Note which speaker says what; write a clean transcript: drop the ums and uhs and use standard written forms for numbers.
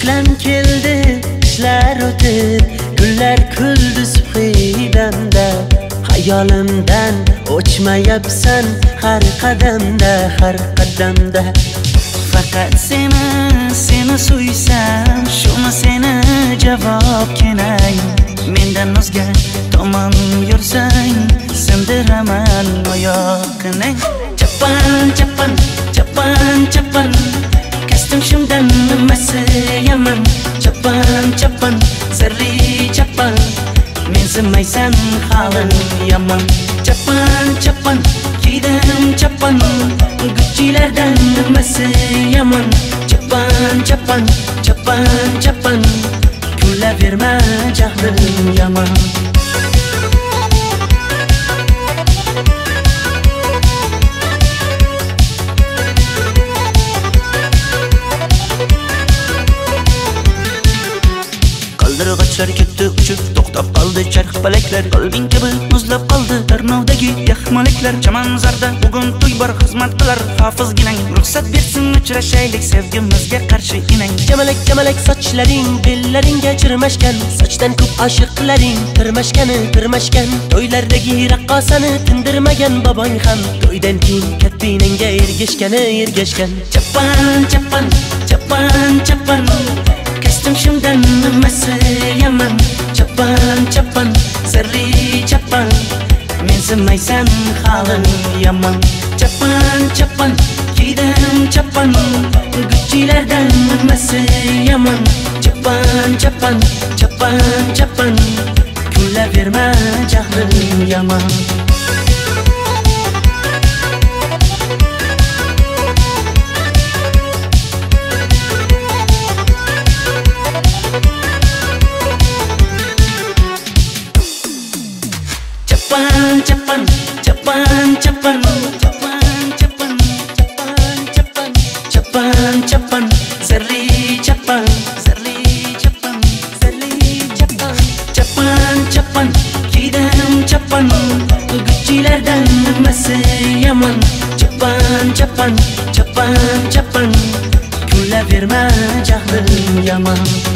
Speaker 1: Qishlam keldi, qishlar o'tib, gullar kuldi subhidamda. Hayolimdan o'chmayapsan har qadamda, har qadamda.
Speaker 2: Faqat seni suysam, shuni seni javob kenay. Mendan o'zga tomon yursang, sindiraman oyoqni. Chapan, chapan, chapan, chapan, kastim shundan nimasi yaman. Chapan, chapan, sirli chapan, mensimaysan halim yaman. Chapan, chapan, kiydim chapan, Gucci'lardan nimasi yaman. Chapan, chapan, chapan, chapan, kulaverma jahlim yaman. Qaldirg'ochlar ketdi uchib, to'xtab qoldi charx palaklar. Qalbing kabi muzlab qoldi tarnovdagi yaxmaliklar. Chamanzarda bugun to'y bor, xizmat qilar hofizginang. Ruxsat bersin uchrashaylik, sevgimizga qarshi inang.
Speaker 1: Jamalak jamalak sochlaring, bellaringga chirmashgan, sochdan ko'p oshiqlaring tirmashgan. To'ylardagi raqqosani tindirmagan bobong ham, to'ydan keyin kappinanga ergashgan.
Speaker 2: Chapan, chapan, chapan, chapan, kastim shundan nimasi yaman. Chapan, chapan, sirli chapan, mensimaysan halim yaman. Chapan, chapan, kiydim chapan, Gucci'lardan nimasi yaman. Chapan, chapan, chapan, chapan, kulaverma jahlim yaman. Chapan, chapan, chapan, chapan, chapan, chapan, chapan, chapan, chapan, sirli chapan, sirli chapan, sirli chapan. Chapan, chapan, kiydim chapan, Gucci'lardan nimasi yaman. Chapan, chapan, chapan, chapan, kulaverma jahlim yaman.